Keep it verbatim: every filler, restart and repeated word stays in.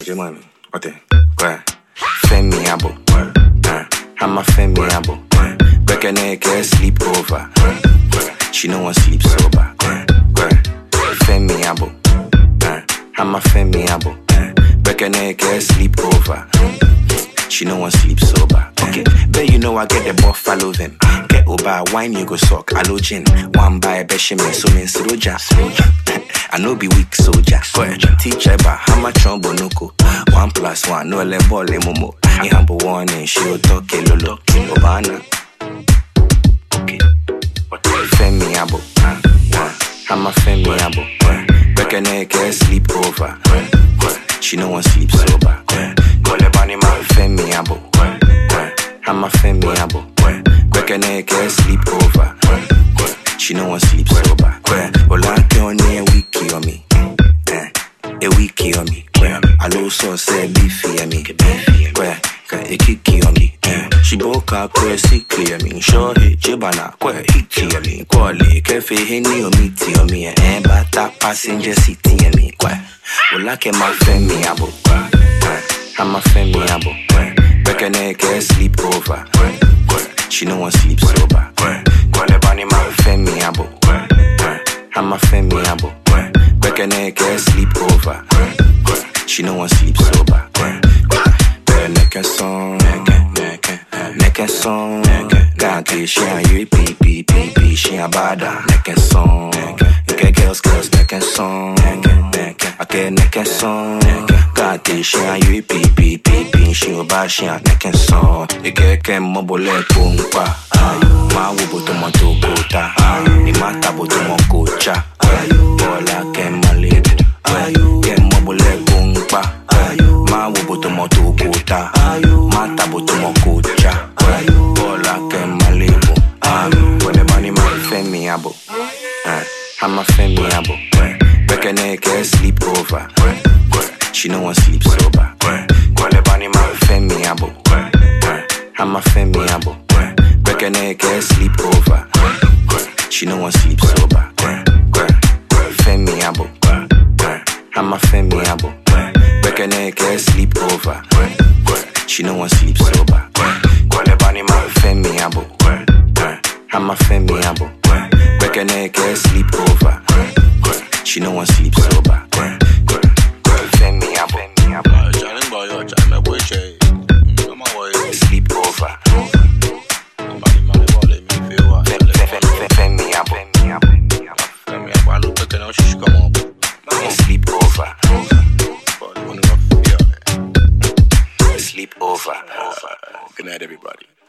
J Money. What the? Where? Femi abo. I'm a Femi abo. Break a neck, sleep over. She no one sleep sober. Femi abo. I'm a Femi abo. Break a neck, sleep over. She no one sleep sober. Okay, bet you know I get the buffalo them. Get over wine you go suck allogin. One by a beshime so mean soja. I know be weak soldier. Teacher ba hama chombo noko. One plus one no le bole momo. I humble one and she will talk lolo. Obana. Okay. Femi abo. I'm a Femi abo. Break a neck sleep over. She no one sleep sober. Femi abo. I'm a Femi abo. Break a neck sleep over. She no one sleep sober. Ola only a wiki on me. A wiki on me. I also say beefy on me. A kiki on me. She broke her crazy clear me. Sure hit Jibana, quite hit on me. Quali, cafe henny or meaty on me. And bata passenger city on me. Ola ke my Femi abo. I'm a Femi abo. Break a neck sleep over. She no one sleep sober. Femi abo. I'm a Femi abo. Break a neck sleep over. She no one sleep sober. Neck and song, neck and song. Gante she a you pee pee pee pee. She a bada neck and song. Okay, girls girls neck and song. Okay, neck and song. Gante she a you pee pee pee pee. She a bada she a neck and song. Ike ke mobile pumpa. Ma wubo tomato kota. Ni mata bo tomo kocha. Bola ke malibu. Ke mobile pumpa. Ma wubo tomato kota. Mata bo tomo kocha. Bola ke malibu. When the money man Femi abo. I'm a Femi abo. Break a neck sleep over. She no one sleep sober. When the money man Femi abo. I'm a Femi abo. Break a neck sleep over. She no one sleep sober. Femi abo. I'm a Femi abo. Break a neck sleep over. She no one sleep sober. Femi abo. I'm a Femi abo. Break a neck sleep over. She no one sleep sober. Femi abo. Sleep over. Femi abo. Sleep over. Sleep over. Good night, everybody.